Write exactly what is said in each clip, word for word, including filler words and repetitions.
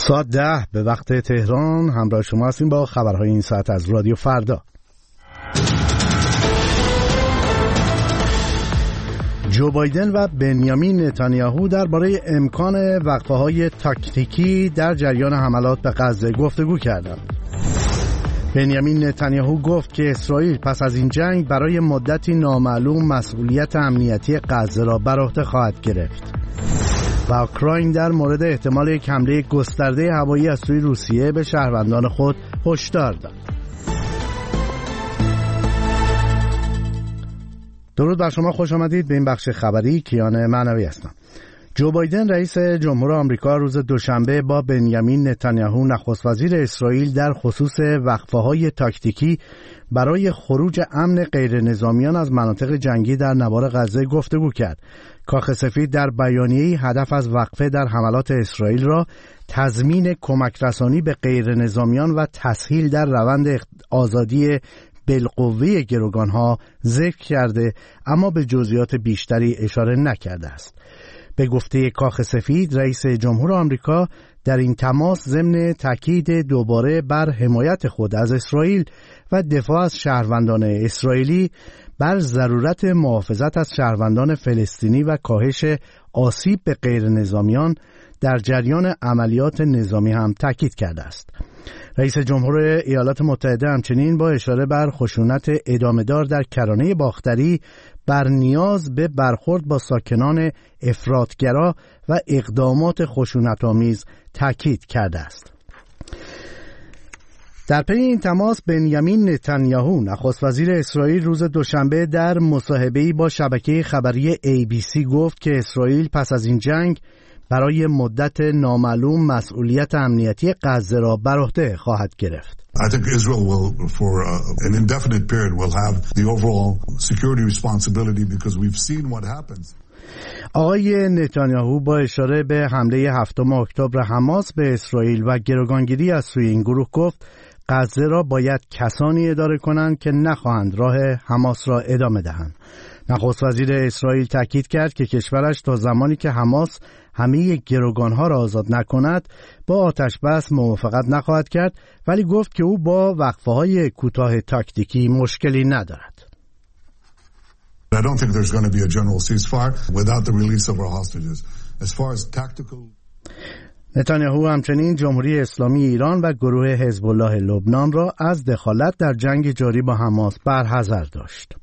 ساعت ده به وقت تهران همراه شما هستیم با خبرهای این ساعت از رادیو فردا. جو بایدن و بنیامین نتانیاهو درباره امکان وقفه‌های تاکتیکی در جریان حملات به غزه گفتگو کردند. بنیامین نتانیاهو گفت که اسرائیل پس از این جنگ برای مدتی نامعلوم مسئولیت امنیتی غزه را بر عهده خواهد گرفت. و اوکراین در مورد احتمال یک حمله گسترده هوایی از سوی روسیه به شهروندان خود هشدار داد. درود بر شما، خوش آمدید به این بخش خبری. کیان معنوی هستم. جو بایدن رئیس جمهور آمریکا روز دوشنبه با بنیامین نتانیاهو نخست وزیر اسرائیل در خصوص وقفه‌های تاکتیکی برای خروج امن غیر نظامیان از مناطق جنگی در نوار غزه گفتگو کرد. کاخ سفید در بیانیه‌ای هدف از وقفه در حملات اسرائیل را تضمین کمک رسانی به غیر نظامیان و تسهیل در روند آزادی بالقوه گروگانها ذکر کرده، اما به جزئیات بیشتری اشاره نکرده است. به گفته کاخ سفید، رئیس جمهور آمریکا در این تماس ضمن تاکید دوباره بر حمایت خود از اسرائیل و دفاع از شهروندان اسرائیلی بر ضرورت محافظت از شهروندان فلسطینی و کاهش آسیب به غیر نظامیان در جریان عملیات نظامی هم تاکید کرده است. رئیس جمهور ایالات متحده همچنین با اشاره بر خشونت ادامه‌دار در کرانه باختری بر نیاز به برخورد با ساکنان افراطگرا و اقدامات خشونت‌آمیز تاکید کرده است. در پی این تماس بنیامین نتانیاهو نخست وزیر اسرائیل روز دوشنبه در مصاحبه‌ای با شبکه خبری ای بی سی گفت که اسرائیل پس از این جنگ برای مدت نامعلوم مسئولیت امنیتی غزه را بر عهده خواهد گرفت. I think Israel will, for uh, an indefinite period, will have the overall security responsibility because we've seen what happens. آقای نتانیاهو با اشاره به حمله هفتم اکتبر حماس به اسرائیل و گروگانگیری از سوی این گروه گفت غزه را باید کسانی اداره کنند که نخواهند راه حماس را ادامه دهند. نخست وزیر اسرائیل تاکید کرد که کشورش تا زمانی که حماس همه گروگانها را آزاد نکند با آتش بس موافقت نخواهد کرد، ولی گفت که او با وقفه‌های کوتاه تاکتیکی مشکلی ندارد. I don't think there's going to be a general ceasefire without the release of our hostages. As far as tactical نتانیاهو همچنین جمهوری اسلامی ایران و گروه حزب الله لبنان را از دخالت در جنگ جاری با حماس برحذر داشت.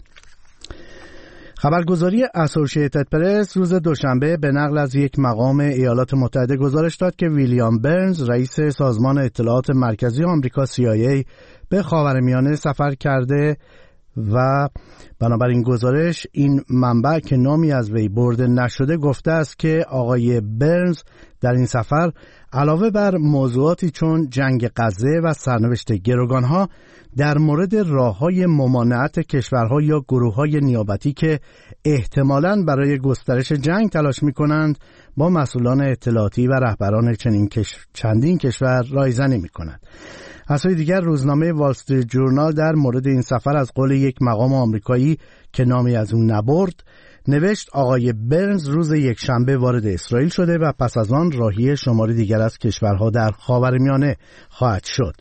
خبرگزاری اسوسییتد پرس روز دوشنبه به نقل از یک مقام ایالات متحده گزارش داد که ویلیام برنز رئیس سازمان اطلاعات مرکزی آمریکا سی آی ای به خاورمیانه سفر کرده و بنابراین گزارش این منبع که نامی از وی برده نشده گفته است که آقای برنز در این سفر علاوه بر موضوعاتی چون جنگ غزه و سرنوشت گروگانها در مورد راه‌های ممانعت کشورها یا گروه‌های نیابتی که احتمالاً برای گسترش جنگ تلاش می‌کنند با مسئولان اطلاعاتی و رهبران چنین کش... چندین کشور رایزنی می‌کند. از سوی دیگر روزنامه وال استریت جورنال در مورد این سفر از قول یک مقام آمریکایی که نامی از اون نبرد نوشت آقای برنز روز یک شنبه وارد اسرائیل شده و پس از آن راهی شماری دیگر از کشورها در خاورمیانه خواهد شد.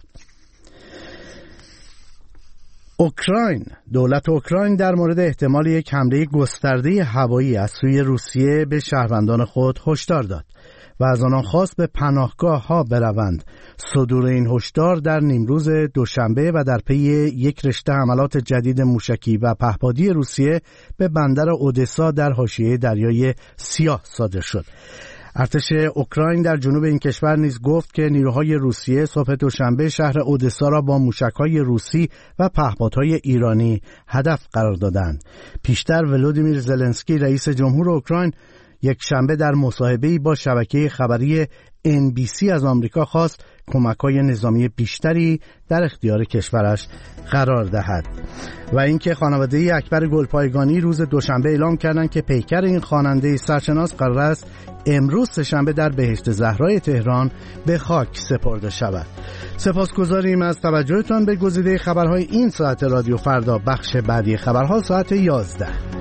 اوکراین دولت اوکراین در مورد احتمال یک حمله گسترده هوایی از سوی روسیه به شهروندان خود هشدار داد و از آنان خواست به پناهگاه ها بروند. صدور این هشدار در نیمروز دوشنبه و در پی یک رشته حملات جدید موشکی و پهپادی روسیه به بندر اودسا در حاشیه دریای سیاه صادر شد. ارتش اوکراین در جنوب این کشور نیز گفت که نیروهای روسیه صبح دوشنبه شهر اودسا را با موشک‌های روسی و پهپادهای ایرانی هدف قرار دادند. پیشتر ولودیمیر زلنسکی رئیس جمهور اوکراین یک شنبه در مصاحبه‌ای با شبکه خبری ان بی سی از آمریکا خواست کمک‌های نظامی بیشتری در اختیار کشورش قرار دهد. و اینکه خانواده اکبر گلپایگانی روز دوشنبه اعلام کردند که پیکر این خواننده سرشناس قرار است امروز سه‌شنبه در بهشت زهرای تهران به خاک سپرده شود. سپاسگزاریم از توجهتان به گزیده خبرهای این ساعت رادیو فردا. بخش بعدی خبرها ساعت یازده.